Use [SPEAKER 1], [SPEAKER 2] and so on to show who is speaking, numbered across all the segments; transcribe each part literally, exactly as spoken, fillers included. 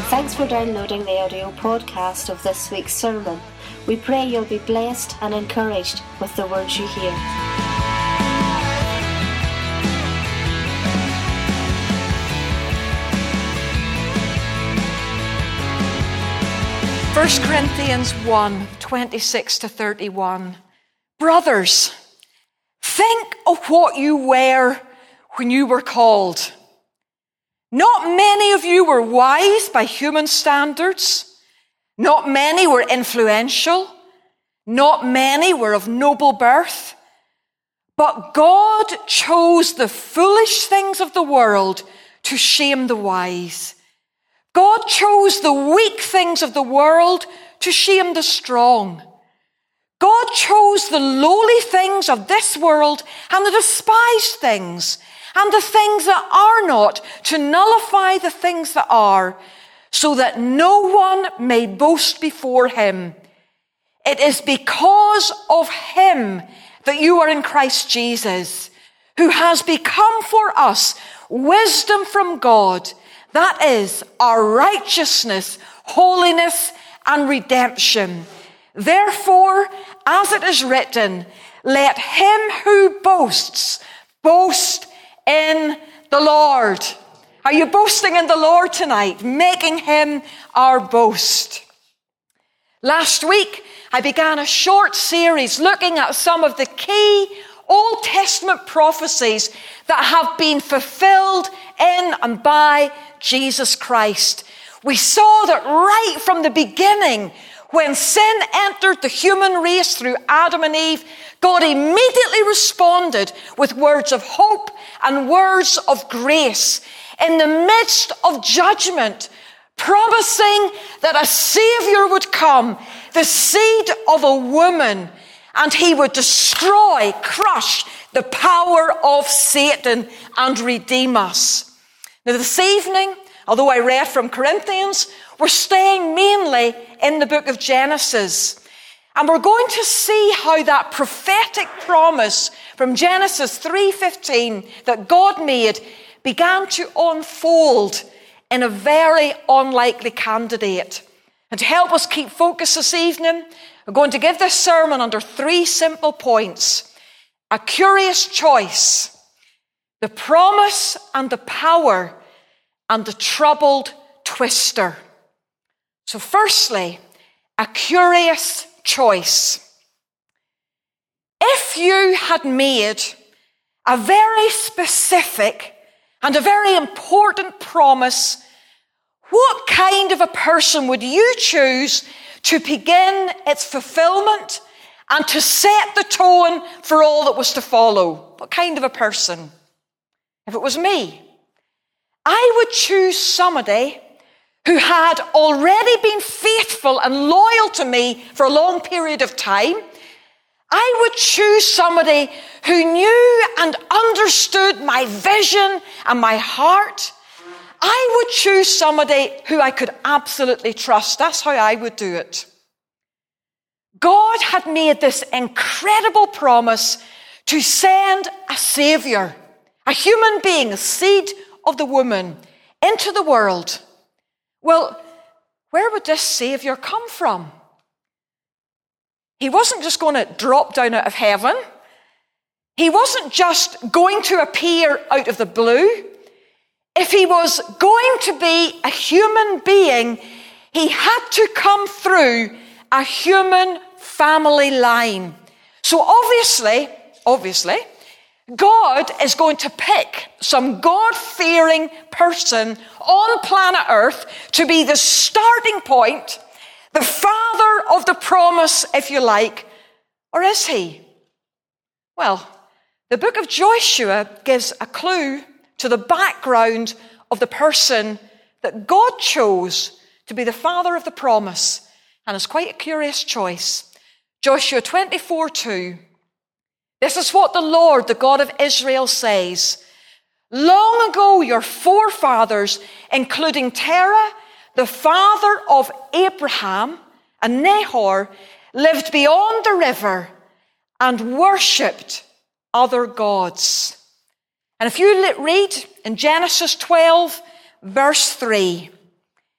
[SPEAKER 1] Thanks for downloading the audio podcast of this week's sermon. We pray you'll be blessed and encouraged with the words you hear.
[SPEAKER 2] First Corinthians one, twenty-six to thirty-one. Brothers, think of what you were when you were called. Not many of you were wise by human standards. Not many were influential. Not many were of noble birth. But God chose the foolish things of the world to shame the wise. God chose the weak things of the world to shame the strong. God chose the lowly things of this world and the despised things and the things that are not to nullify the things that are, so that no one may boast before him. It is because of him that you are in Christ Jesus, who has become for us wisdom from God, that is our righteousness, holiness, and redemption. Therefore, as it is written, let him who boasts boast in the Lord. Are you boasting in the Lord tonight, making him our boast? Last week, I began a short series looking at some of the key Old Testament prophecies that have been fulfilled in and by Jesus Christ. We saw that right from the beginning, when sin entered the human race through Adam and Eve, God immediately responded with words of hope and words of grace in the midst of judgment, promising that a Savior would come, the seed of a woman, and he would destroy, crush the power of Satan and redeem us. Now this evening, although I read from Corinthians, we're staying mainly in the book of Genesis. And we're going to see how that prophetic promise from Genesis three fifteen that God made began to unfold in a very unlikely candidate. And to help us keep focus this evening, I'm going to give this sermon under three simple points. A curious choice, the promise and the power, and the troubled twister. So firstly, a curious choice. If you had made a very specific and a very important promise, what kind of a person would you choose to begin its fulfillment and to set the tone for all that was to follow? What kind of a person? If it was me, I would choose somebody who had already been faithful and loyal to me for a long period of time. I would choose somebody who knew and understood my vision and my heart. I would choose somebody who I could absolutely trust. That's how I would do it. God had made this incredible promise to send a Savior, a human being, a seed of the woman, into the world. Well, where would this Savior come from? He wasn't just going to drop down out of heaven. He wasn't just going to appear out of the blue. If he was going to be a human being, he had to come through a human family line. So obviously, obviously, God is going to pick some God-fearing person on planet Earth to be the starting point, the father of the promise, if you like. Or is he? Well, the book of Joshua gives a clue to the background of the person that God chose to be the father of the promise. And it's quite a curious choice. Joshua twenty-four two. This is what the Lord, the God of Israel, says. Long ago, your forefathers, including Terah, the father of Abraham and Nahor, lived beyond the river and worshipped other gods. And if you read in Genesis twelve, verse three,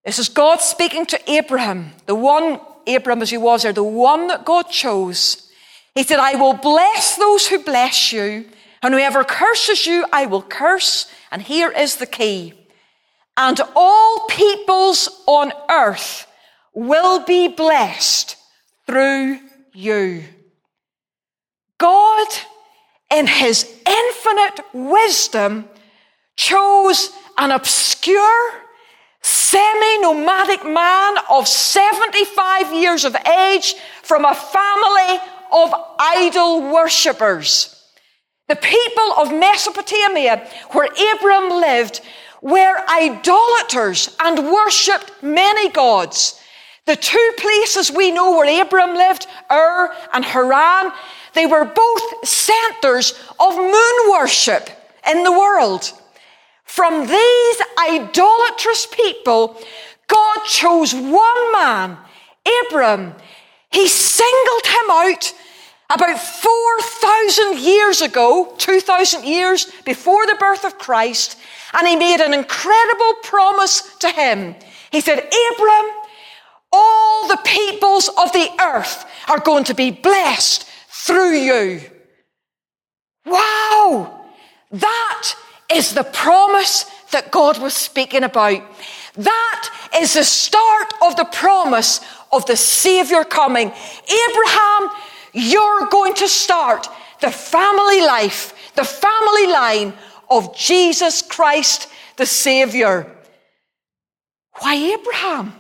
[SPEAKER 2] This is God speaking to Abraham, the one, Abraham as he was there, the one that God chose. He said, I will bless those who bless you, and whoever curses you, I will curse. And here is the key. And all peoples on earth will be blessed through you. God, in his infinite wisdom, chose an obscure, semi-nomadic man of seventy-five years of age from a family of idol worshippers. The people of Mesopotamia, where Abram lived, were idolaters and worshipped many gods. The two places we know where Abram lived, Ur and Haran, they were both centers of moon worship in the world. From these idolatrous people, God chose one man, Abram. He singled him out about four thousand years ago, two thousand years before the birth of Christ, and he made an incredible promise to him. He said, Abram, all the peoples of the earth are going to be blessed through you. Wow! That is the promise that God was speaking about. That is the start of the promise of the Savior coming. Abraham, you're going to start the family life, the family line of Jesus Christ, the Savior. Why Abraham?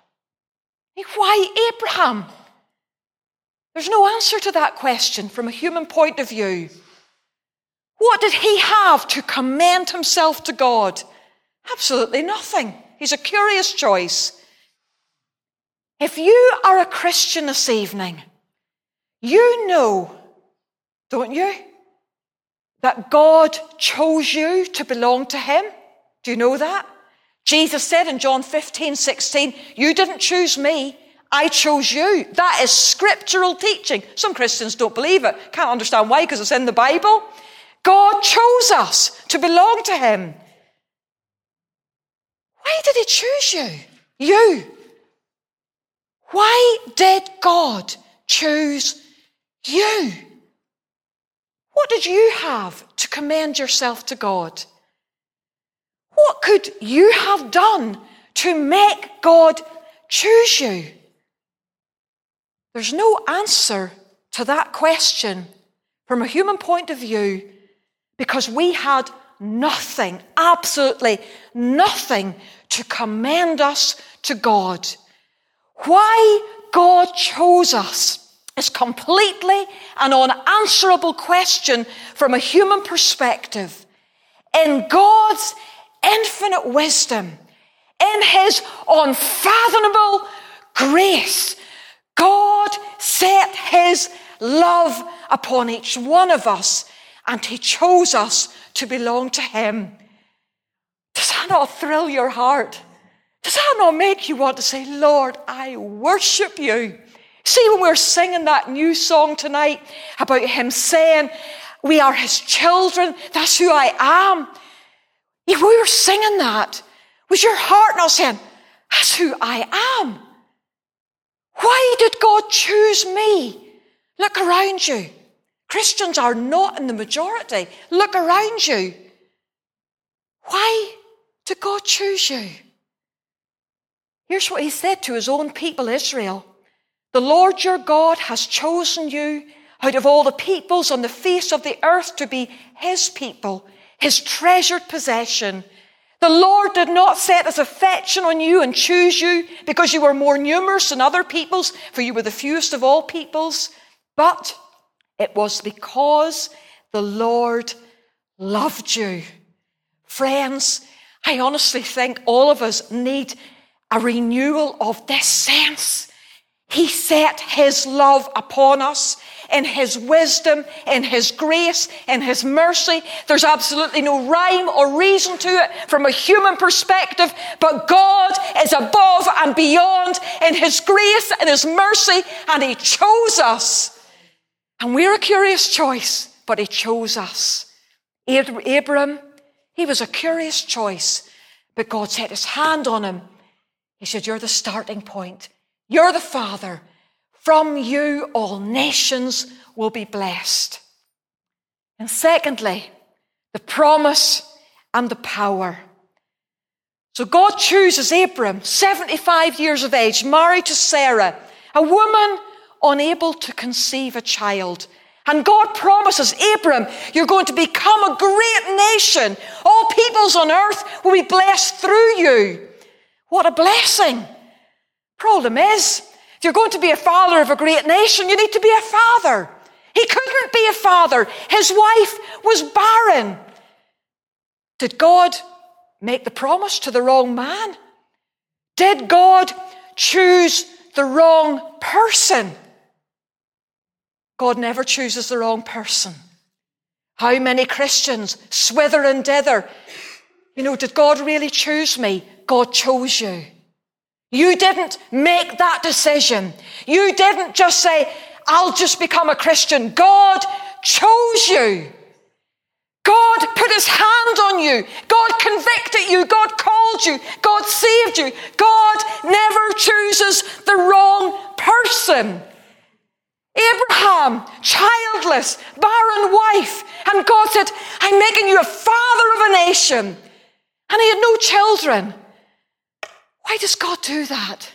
[SPEAKER 2] Why Abraham? There's no answer to that question from a human point of view. What did he have to commend himself to God? Absolutely nothing. He's a curious choice. If you are a Christian this evening, you know, don't you, that God chose you to belong to him? Do you know that? Jesus said in John fifteen sixteen, you didn't choose me, I chose you. That is scriptural teaching. Some Christians don't believe it. Can't understand why, because it's in the Bible. God chose us to belong to him. Why did he choose you? You. Why did God choose you? What did you have to commend yourself to God? What could you have done to make God choose you? There's no answer to that question from a human point of view, because we had nothing, absolutely nothing to commend us to God. Why God chose us is completely an unanswerable question from a human perspective. In God's infinite wisdom, in his unfathomable grace, God set his love upon each one of us, and he chose us to belong to him. Does that not thrill your heart? Does that not make you want to say, Lord, I worship you? See, when we're singing that new song tonight about him saying, we are his children, that's who I am. If we were singing that, was your heart not saying, that's who I am? Why did God choose me? Look around you. Christians are not in the majority. Look around you. Why did God choose you? Here's what he said to his own people, Israel. The Lord your God has chosen you out of all the peoples on the face of the earth to be his people, his treasured possession. The Lord did not set his affection on you and choose you because you were more numerous than other peoples, for you were the fewest of all peoples, but it was because the Lord loved you. Friends, I honestly think all of us need a renewal of this sense. He set his love upon us in his wisdom, in his grace, in his mercy. There's absolutely no rhyme or reason to it from a human perspective, but God is above and beyond in his grace and his mercy, and he chose us. And we're a curious choice, but he chose us. Abram, he was a curious choice, but God set his hand on him. He said, you're the starting point. You're the father. From you, all nations will be blessed. And secondly, the promise and the power. So God chooses Abram, seventy-five years of age, married to Sarah, a woman unable to conceive a child. And God promises Abram, you're going to become a great nation. All peoples on earth will be blessed through you. What a blessing. Problem is, if you're going to be a father of a great nation, you need to be a father. He couldn't be a father. His wife was barren. Did God make the promise to the wrong man? Did God choose the wrong person? God never chooses the wrong person. How many Christians swither and dither? You know, did God really choose me? God chose you. You didn't make that decision. You didn't just say, I'll just become a Christian. God chose you. God put his hand on you. God convicted you. God called you. God saved you. God never chooses the wrong person. Abraham, childless, barren wife. And God said, I'm making you a father of a nation. And he had no children. Why does God do that?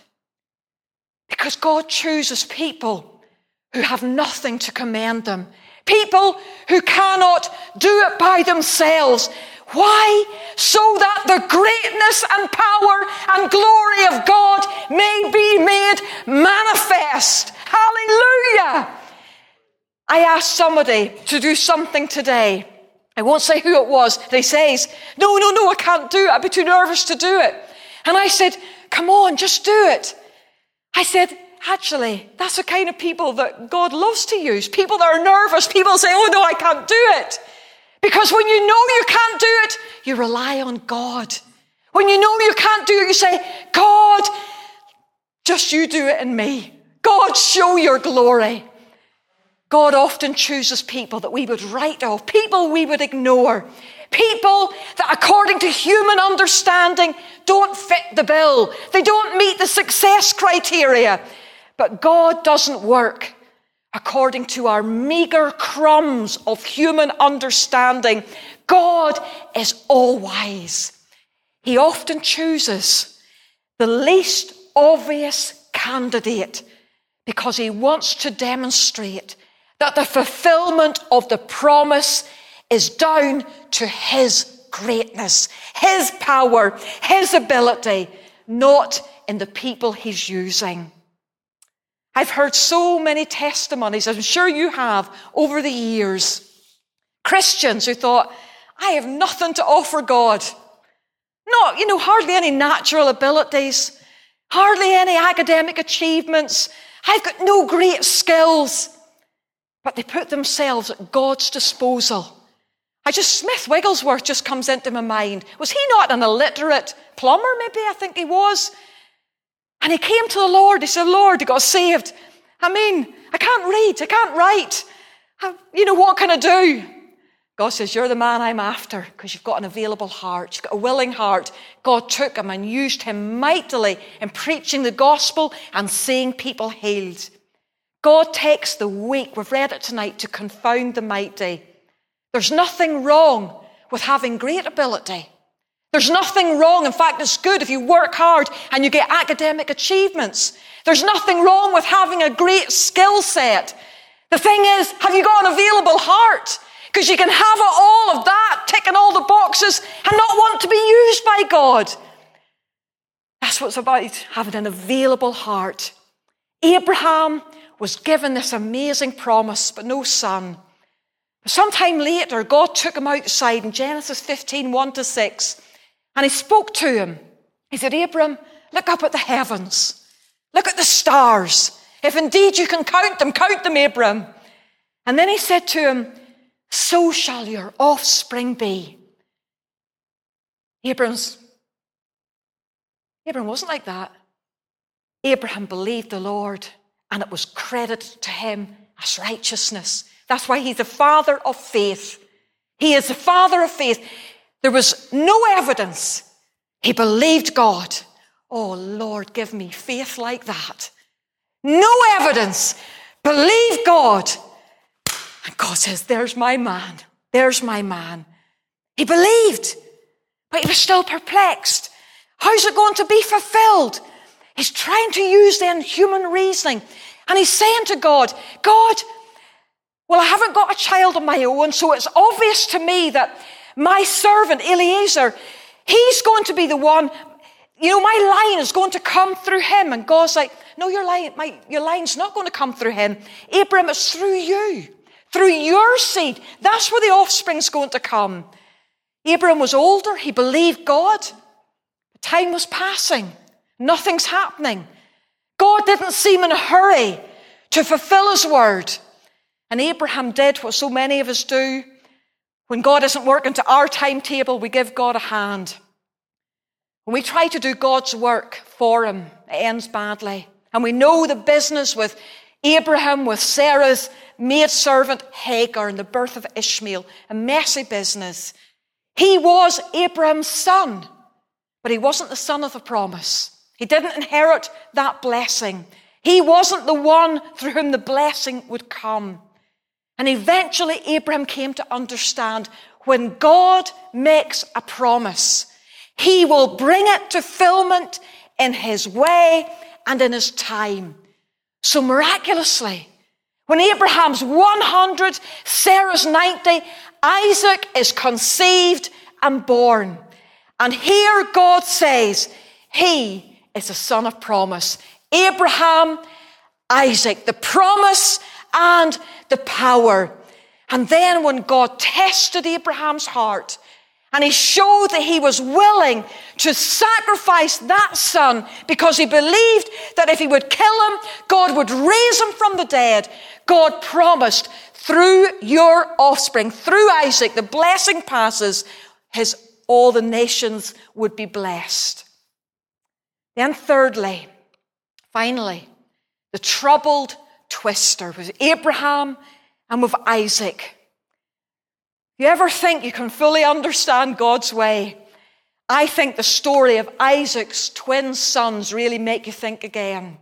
[SPEAKER 2] Because God chooses people who have nothing to commend them. People who cannot do it by themselves. Why? So that the greatness and power and glory of God may be made manifest. Hallelujah! I asked somebody to do something today. I won't say who it was. And he says, no, no, no, I can't do it. I'd be too nervous to do it. And I said, come on, just do it. I said, actually, that's the kind of people that God loves to use. People that are nervous. People say, oh no, I can't do it. Because when you know you can't do it, you rely on God. When you know you can't do it, you say, God, just you do it in me. God, show your glory. God often chooses people that we would write off, people we would ignore, people that according to human understanding don't fit the bill. They don't meet the success criteria. But God doesn't work according to our meager crumbs of human understanding. God is all-wise. He often chooses the least obvious candidate because he wants to demonstrate that the fulfillment of the promise is down to his greatness, his power, his ability, not in the people he's using. I've heard so many testimonies, I'm sure you have, over the years. Christians who thought, I have nothing to offer God. Not, you know, hardly any natural abilities, hardly any academic achievements. I've got no great skills. But they put themselves at God's disposal. I just, Smith Wigglesworth just comes into my mind. Was he not an illiterate plumber? Maybe, I think he was. And he came to the Lord. He said, Lord, he got saved. I mean, I can't read. I can't write. I, you know, what can I do? God says, you're the man I'm after because you've got an available heart. You've got a willing heart. God took him and used him mightily in preaching the gospel and seeing people healed. God takes the weak, we've read it tonight, to confound the mighty. There's nothing wrong with having great ability. There's nothing wrong. In fact, it's good if you work hard and you get academic achievements. There's nothing wrong with having a great skill set. The thing is, have you got an available heart? Because you can have all of that, ticking all the boxes, and not want to be used by God. That's what it's about, having an available heart. Abraham was given this amazing promise, but no son. Sometime later, God took him outside in Genesis fifteen, one to six, and he spoke to him. He said, Abram, look up at the heavens. Look at the stars. If indeed you can count them, count them, Abram. And then he said to him, so shall your offspring be. Abram's, Abram wasn't like that. Abraham believed the Lord, and it was credited to him as righteousness. That's why he's the father of faith. He is the father of faith. There was no evidence. He believed God. Oh, Lord, give me faith like that. No evidence. Believe God. And God says, there's my man. There's my man. He believed, but he was still perplexed. How's it going to be fulfilled? He's trying to use then human reasoning. And he's saying to God, God, well, I haven't got a child of my own, so it's obvious to me that my servant, Eliezer, he's going to be the one, you know, my line is going to come through him. And God's like, no, your line, my, your line's not going to come through him. Abraham, it's through you, through your seed. That's where the offspring's going to come. Abraham was older. He believed God. Time was passing. Nothing's happening. God didn't seem in a hurry to fulfill his word. And Abraham did what so many of us do. When God isn't working to our timetable, we give God a hand. When we try to do God's work for him, it ends badly. And we know the business with Abraham, with Sarah's maidservant Hagar and the birth of Ishmael, a messy business. He was Abraham's son, but he wasn't the son of the promise. He didn't inherit that blessing. He wasn't the one through whom the blessing would come. And eventually Abraham came to understand when God makes a promise, he will bring it to fulfillment in his way and in his time. So miraculously, when Abraham's one hundred, Sarah's ninety, Isaac is conceived and born. And here God says, he is a son of promise. Abraham, Isaac, the promise and the power. And then when God tested Abraham's heart and he showed that he was willing to sacrifice that son because he believed that if he would kill him, God would raise him from the dead. God promised through your offspring, through Isaac, the blessing passes, his all the nations would be blessed. Then thirdly, finally, the troubled twister with Abraham and with Isaac. If you ever think you can fully understand God's way, I think the story of Isaac's twin sons really make you think again.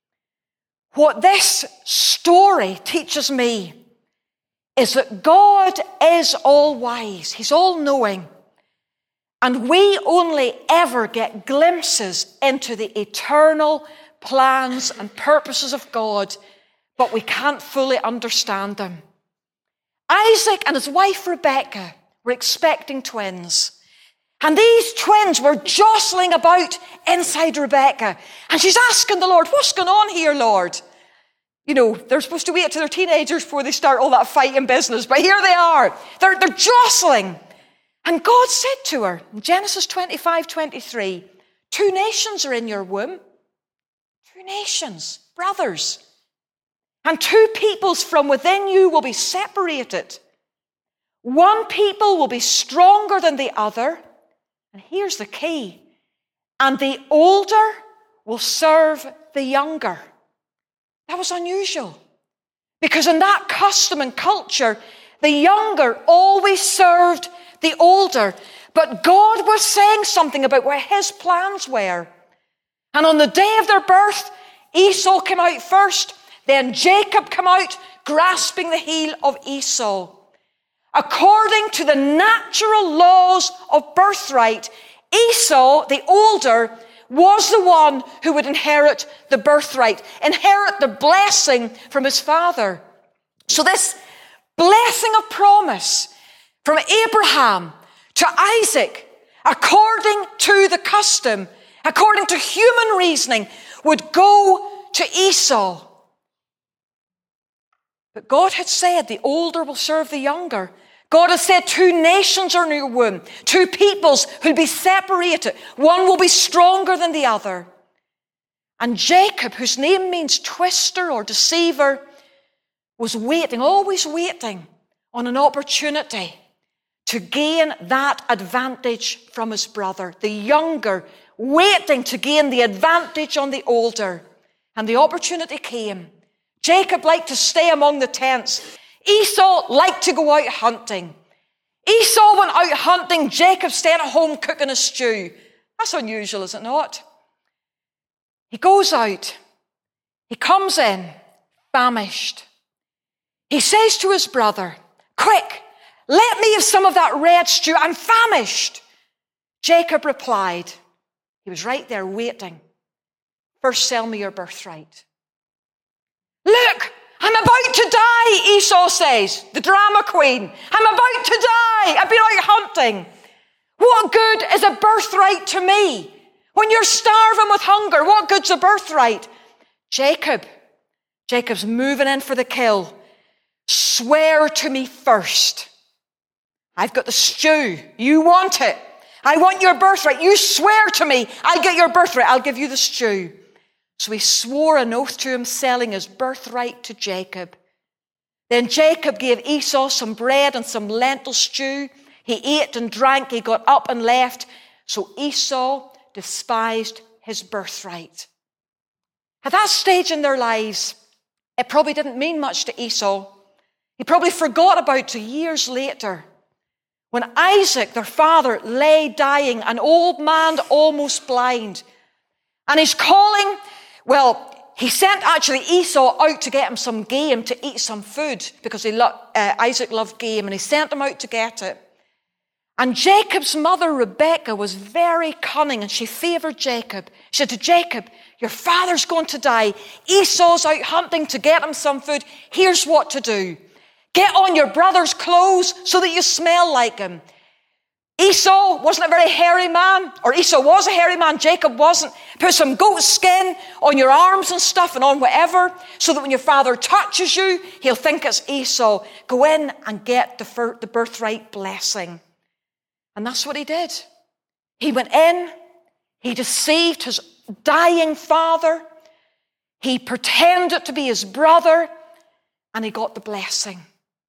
[SPEAKER 2] What this story teaches me is that God is all-wise. He's all-knowing. And we only ever get glimpses into the eternal plans and purposes of God, but we can't fully understand them. Isaac and his wife Rebekah were expecting twins. And these twins were jostling about inside Rebekah. And she's asking the Lord, what's going on here, Lord? You know, they're supposed to wait till they're teenagers before they start all that fighting business. But here they are. They're, they're jostling. And God said to her, in Genesis twenty-five twenty-three, two nations are in your womb. Two nations, brothers. And two peoples from within you will be separated. One people will be stronger than the other. And here's the key. And the older will serve the younger. That was unusual. Because in that custom and culture, the younger always served the older. But God was saying something about what his plans were. And on the day of their birth, Esau came out first. Then Jacob came out, grasping the heel of Esau. According to the natural laws of birthright, Esau, the older, was the one who would inherit the birthright, inherit the blessing from his father. So this blessing of promise from Abraham to Isaac, according to the custom, according to human reasoning, would go to Esau. But God had said the older will serve the younger. God has said two nations are in your womb, two peoples who'll be separated. One will be stronger than the other. And Jacob, whose name means twister or deceiver, was waiting, always waiting on an opportunity to gain that advantage from his brother, the younger, waiting to gain the advantage on the older. And the opportunity came. Jacob liked to stay among the tents. Esau liked to go out hunting. Esau went out hunting. Jacob stayed at home cooking a stew. That's unusual, is it not? He goes out. He comes in, famished. He says to his brother, quick, let me have some of that red stew. I'm famished. Jacob replied, he was right there waiting. First, sell me your birthright. Look, I'm about to die, Esau says, the drama queen. I'm about to die. I've been out hunting. What good is a birthright to me? When you're starving with hunger, what good's a birthright? Jacob, Jacob's moving in for the kill. Swear to me first. I've got the stew. You want it. I want your birthright. You swear to me. I'll get your birthright. I'll give you the stew. So he swore an oath to him, selling his birthright to Jacob. Then Jacob gave Esau some bread and some lentil stew. He ate and drank. He got up and left. So Esau despised his birthright. At that stage in their lives, it probably didn't mean much to Esau. He probably forgot about it years later. When Isaac, their father, lay dying, an old man almost blind. And he's calling, well, he sent actually Esau out to get him some game to eat some food because he lo- uh, Isaac loved game, and he sent him out to get it. And Jacob's mother, Rebekah, was very cunning, and she favored Jacob. She said to Jacob, your father's going to die. Esau's out hunting to get him some food. Here's what to do. Get on your brother's clothes so that you smell like him. Esau wasn't a very hairy man, or Esau was a hairy man, Jacob wasn't. Put some goat skin on your arms and stuff and on whatever, so that when your father touches you, he'll think it's Esau. Go in and get the, fir- the birthright blessing. And that's what he did. He went in, he deceived his dying father, he pretended to be his brother, and he got the blessing.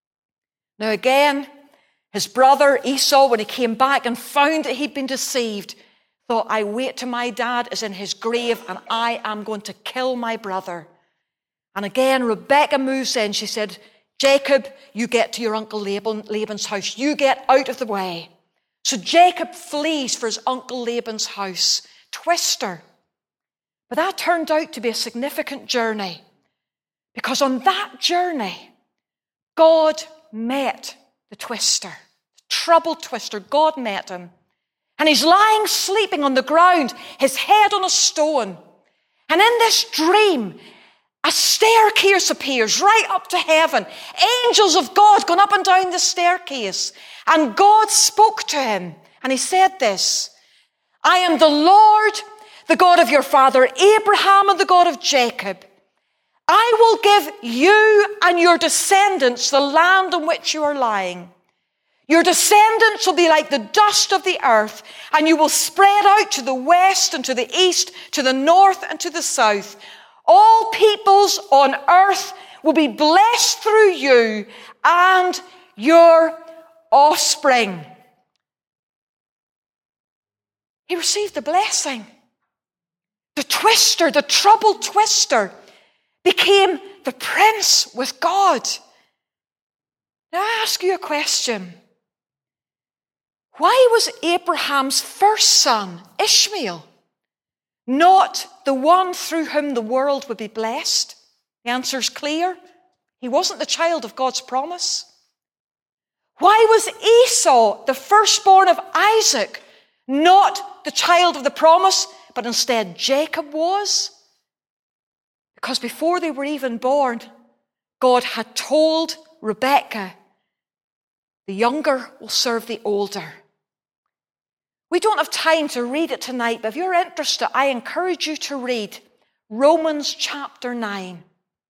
[SPEAKER 2] Now again, his brother Esau, when he came back and found that he'd been deceived, thought, I wait till my dad is in his grave and I am going to kill my brother. And again, Rebekah moves in. She said, Jacob, you get to your uncle Laban, Laban's house. You get out of the way. So Jacob flees for his uncle Laban's house. Twister. But that turned out to be a significant journey, because on that journey, God met the twister, the troubled twister. God met him. And he's lying sleeping on the ground, his head on a stone. And in this dream, a staircase appears right up to heaven. Angels of God going up and down the staircase. And God spoke to him. And he said this, I am the Lord, the God of your father Abraham and the God of Jacob. I will give you and your descendants the land on which you are lying. Your descendants will be like the dust of the earth, and you will spread out to the west and to the east, to the north and to the south. All peoples on earth will be blessed through you and your offspring. He received the blessing. The twister, the troubled twister, became the prince with God. Now I ask you a question. Why was Abraham's first son, Ishmael, not the one through whom the world would be blessed? The answer is clear. He wasn't the child of God's promise. Why was Esau, the firstborn of Isaac, not the child of the promise, but instead Jacob was? Because before they were even born, God had told Rebekah, the younger will serve the older. We don't have time to read it tonight, but if you're interested, I encourage you to read Romans chapter nine.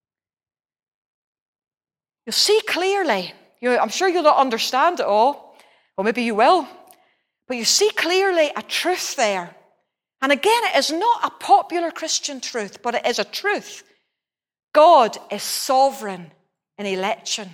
[SPEAKER 2] You'll see clearly, you know, I'm sure you'll not understand it all, or maybe you will, but you see clearly a truth there. And again, it is not a popular Christian truth, but it is a truth. God is sovereign in election.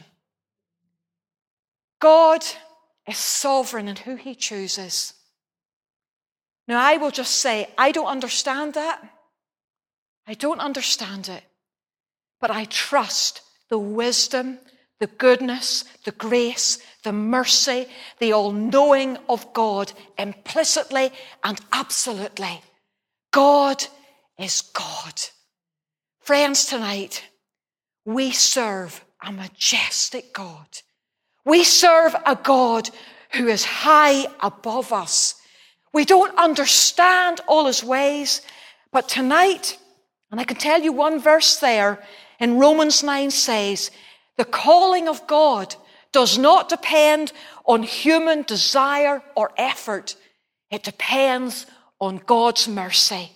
[SPEAKER 2] God is sovereign in who he chooses. Now, I will just say, I don't understand that. I don't understand it. But I trust the wisdom, the goodness, the grace, the mercy, the all-knowing of God implicitly and absolutely. God is God. Friends, tonight, we serve a majestic God. We serve a God who is high above us. We don't understand all his ways, but tonight, and I can tell you one verse there in Romans nine says, the calling of God does not depend on human desire or effort. It depends on God's mercy.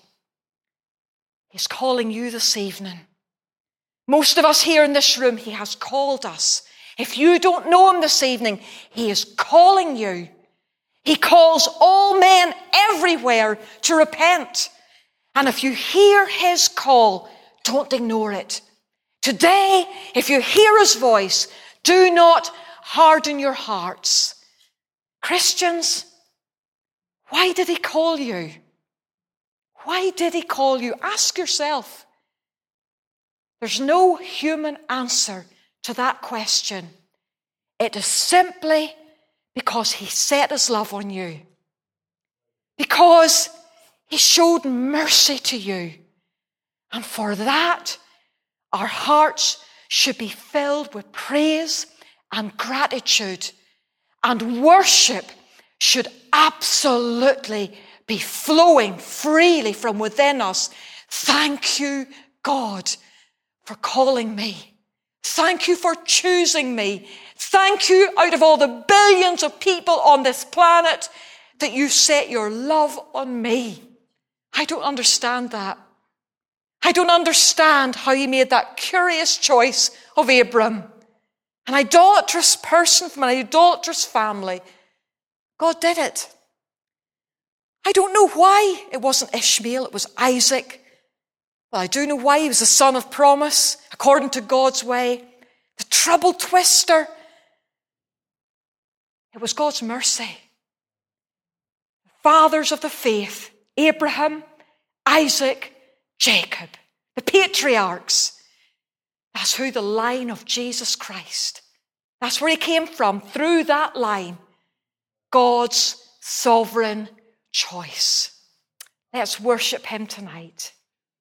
[SPEAKER 2] He's calling you this evening. Most of us here in this room, he has called us. If you don't know him this evening, he is calling you. He calls all men everywhere to repent. And if you hear his call, don't ignore it. Today, if you hear his voice, do not harden your hearts. Christians, why did he call you? Why did he call you? Ask yourself. There's no human answer to that question. It is simply because he set his love on you. Because he showed mercy to you. And for that, our hearts should be filled with praise and gratitude. And worship should absolutely be flowing freely from within us. Thank you, God, for calling me. Thank you for choosing me. Thank you, out of all the billions of people on this planet, that you set your love on me. I don't understand that. I don't understand how he made that curious choice of Abram, an idolatrous person from an idolatrous family. God did it. I don't know why it wasn't Ishmael, it was Isaac. Well, I do know why he was the son of promise, according to God's way. The trouble twister. It was God's mercy. The fathers of the faith, Abraham, Isaac, Jacob, the patriarchs. That's who the line of Jesus Christ. That's where he came from, through that line. God's sovereign choice. Let's worship him tonight.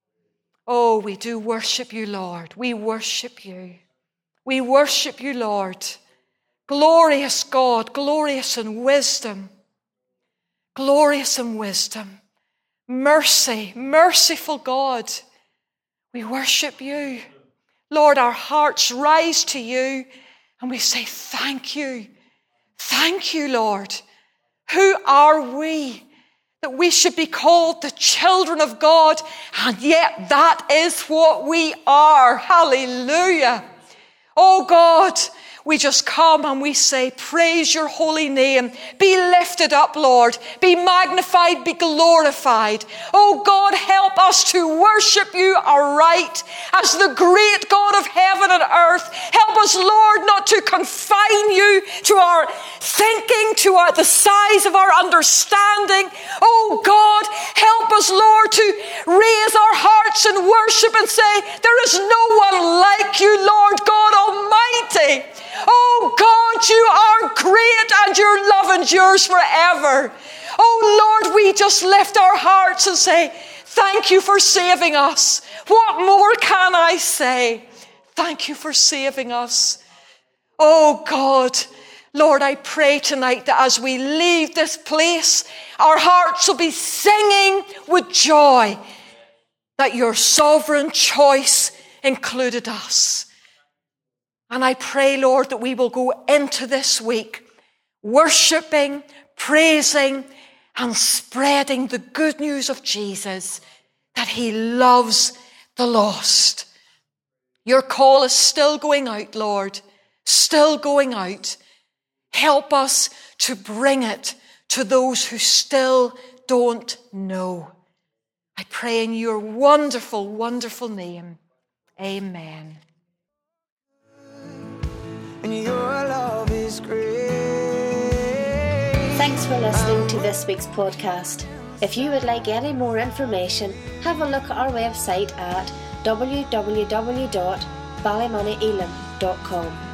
[SPEAKER 2] Oh, we do worship you, Lord. We worship you. We worship you, Lord. Glorious God, glorious in wisdom. Glorious in wisdom. Mercy, merciful God. We worship you. Lord, our hearts rise to you and we say, thank you. Thank you, Lord. Who are we that we should be called the children of God? And yet that is what we are. Hallelujah. Oh God, we just come and we say, praise your holy name. Be lifted up, Lord. Be magnified, be glorified. Oh God, help us to worship you aright as the great God of heaven and earth. Help us, Lord, not to confine you to our thinking, to our, the size of our understanding. Oh God, help us, Lord, to raise our hearts in worship and say, there is no one like you, Lord God Almighty. Oh God, you are great and your love endures forever. Oh Lord, we just lift our hearts and say, thank you for saving us. What more can I say? Thank you for saving us. Oh God, Lord, I pray tonight that as we leave this place, our hearts will be singing with joy that your sovereign choice included us. And I pray, Lord, that we will go into this week worshiping, praising, and spreading the good news of Jesus, that he loves the lost. Your call is still going out, Lord, still going out. Help us to bring it to those who still don't know. I pray in your wonderful, wonderful name. Amen.
[SPEAKER 3] And your love is great.
[SPEAKER 1] Thanks for listening to this week's podcast. If you would like any more information, have a look at our website at w w w dot ballymoney elim dot com.